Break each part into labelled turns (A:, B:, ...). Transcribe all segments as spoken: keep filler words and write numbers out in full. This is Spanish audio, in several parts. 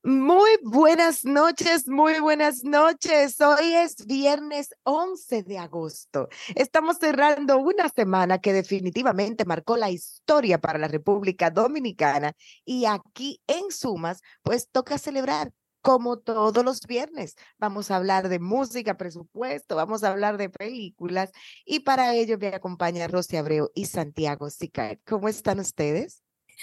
A: Muy buenas noches, muy buenas noches. Hoy es viernes once de agosto. Estamos cerrando una semana que definitivamente marcó la historia para la República Dominicana y aquí en Sumas, pues toca celebrar. Como todos los viernes, vamos a hablar de música, presupuesto, vamos a hablar de películas y para ello me acompaña Rosy Abreu y Santiago Sicar. ¿Cómo están ustedes?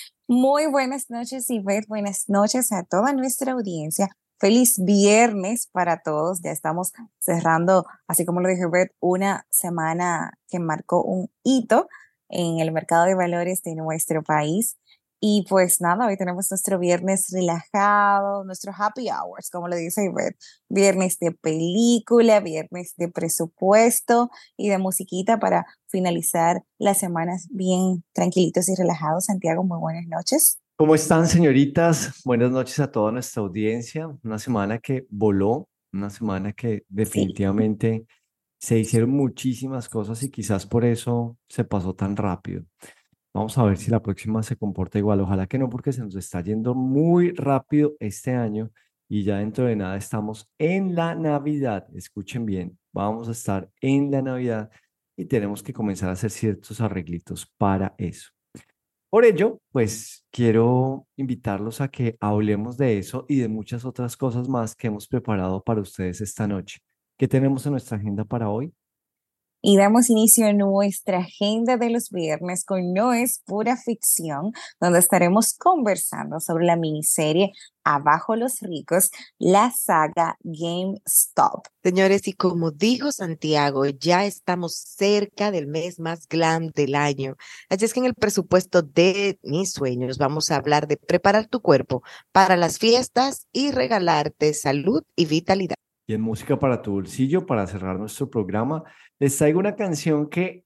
B: Muy buenas noches, Ivette. Buenas noches a toda nuestra audiencia. Feliz viernes para todos. Ya estamos cerrando, así como lo dijo Ivette, una semana que marcó un hito en el mercado de valores de nuestro país. Y pues nada, hoy tenemos nuestro viernes relajado, nuestro happy hours, como le dice Ivette. Viernes de película, viernes de presupuesto y de musiquita para finalizar las semanas bien tranquilitos y relajados. Santiago, muy buenas noches.
C: ¿Cómo están, señoritas? Buenas noches a toda nuestra audiencia. Una semana que voló, una semana que
B: Sí.
C: definitivamente se hicieron muchísimas cosas y quizás por eso se pasó tan rápido. Vamos a ver si la próxima se comporta igual. Ojalá que no, porque se nos está yendo muy rápido este año y ya dentro de nada estamos en la Navidad. Escuchen bien, vamos a estar en la Navidad y tenemos que comenzar a hacer ciertos arreglitos para eso. Por ello, pues quiero invitarlos a que hablemos de eso y de muchas otras cosas más que hemos preparado para ustedes esta noche. ¿Qué tenemos en nuestra agenda para hoy?
B: Y damos inicio a nuestra agenda de los viernes con No es pura ficción, donde estaremos conversando sobre la miniserie Abajo los ricos, la saga GameStop.
A: Señores, y como dijo Santiago, ya estamos cerca del mes más glam del año. Así es que en el presupuesto de mis sueños vamos a hablar de preparar tu cuerpo para las fiestas y regalarte salud y vitalidad.
C: Y en Música para tu bolsillo, para cerrar nuestro programa, les traigo una canción que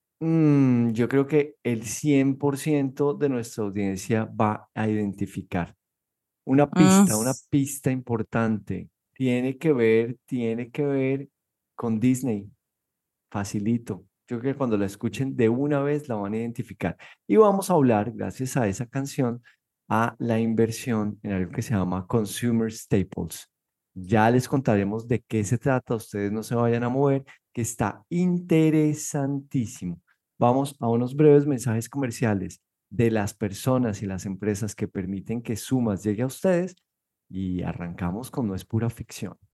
C: mm, yo creo que el cien por ciento de nuestra audiencia va a identificar. Una
B: Mm,
C: pista, una pista importante. Tiene que ver, tiene que ver con Disney. Facilito. Yo creo que cuando la escuchen de una vez la van a identificar. Y vamos a hablar, gracias a esa canción, a la inversión en algo que se llama Consumer Staples. Ya les contaremos de qué se trata, ustedes no se vayan a mover, que está interesantísimo. Vamos a unos breves mensajes comerciales de las personas y las empresas que permiten que Sumas llegue a ustedes y arrancamos con No es pura ficción.